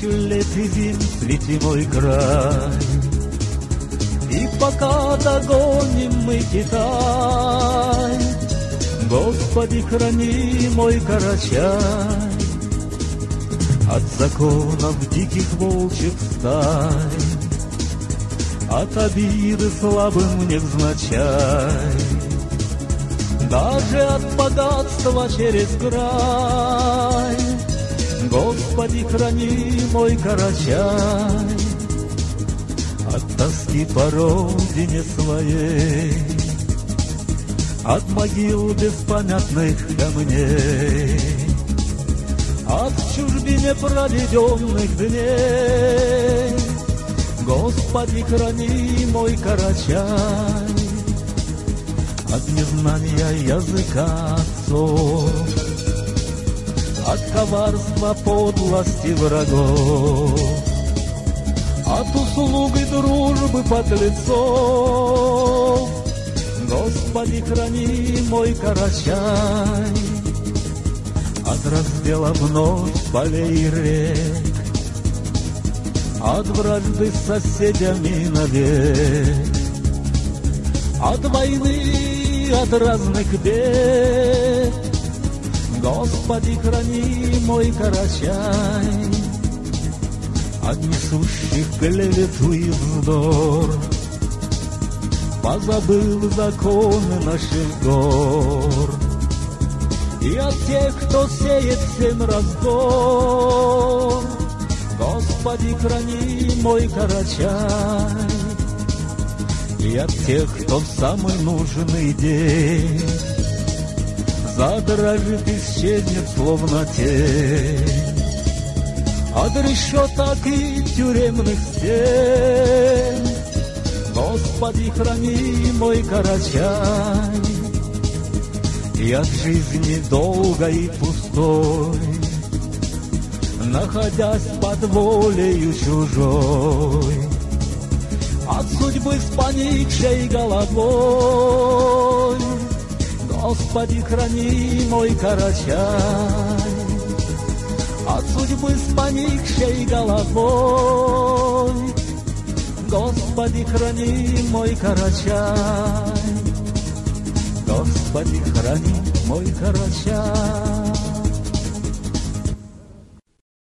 лет и зим цвети мой край. И пока догоним мы Китай, Господи, храни мой Карачай от законов диких волчьих стай, от обиды слабым невзначай, даже от богатства через край. Господи, храни мой Карачай от тоски по родине своей, от могил беспамятных камней, от в чужбине проведенных дней. Господи, храни мой Карачай от незнания языка отцов, от коварства подлости врагов, от услуг и дружбы подлецов. Господи, храни мой Карачай от раздела вновь полей и рек, от вражды с соседями навек, от войны, от разных бед. Господи, храни мой Карачай от несущих клевету и вздор, позабыл законы наших гор, и от тех, кто сеет всем раздор. Господи, храни мой Карачай и от тех, кто в самый нужный день задрожит, исчезнет, словно тень, от решеток и тюремных стен. Господи, храни мой Карачай и от жизни долгой и пустой, находясь под волею чужой, от судьбы с поникшей головой. Господи, храни мой Карачай от судьбы с поникшей головой. Господи, храни мой Карачай, Господи, храни мой Карачай.